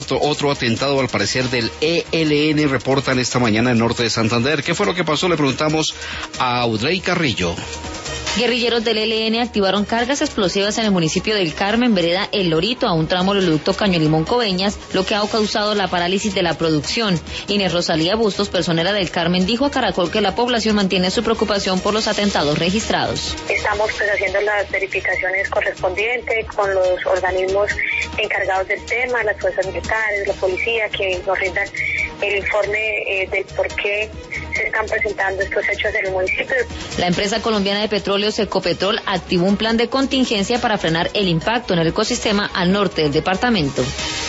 otro atentado al parecer del ELN, reportan esta mañana en norte de Santander. ¿Qué fue lo que pasó? Le preguntamos a Audrey Carrillo. Guerrilleros del ELN activaron cargas explosivas en el municipio del Carmen, vereda El Lorito, a un tramo del oleoducto Caño Limón Coveñas, lo que ha causado la parálisis de la producción. Inés Rosalía Bustos, personera del Carmen, dijo a Caracol que la población mantiene su preocupación por los atentados registrados. Estamos haciendo las verificaciones correspondientes con los organismos encargados del tema, las fuerzas militares, la policía, que nos rindan el informe del por qué se están presentando estos hechos en el municipio. La empresa colombiana de petróleos Ecopetrol activó un plan de contingencia para frenar el impacto en el ecosistema al norte del departamento.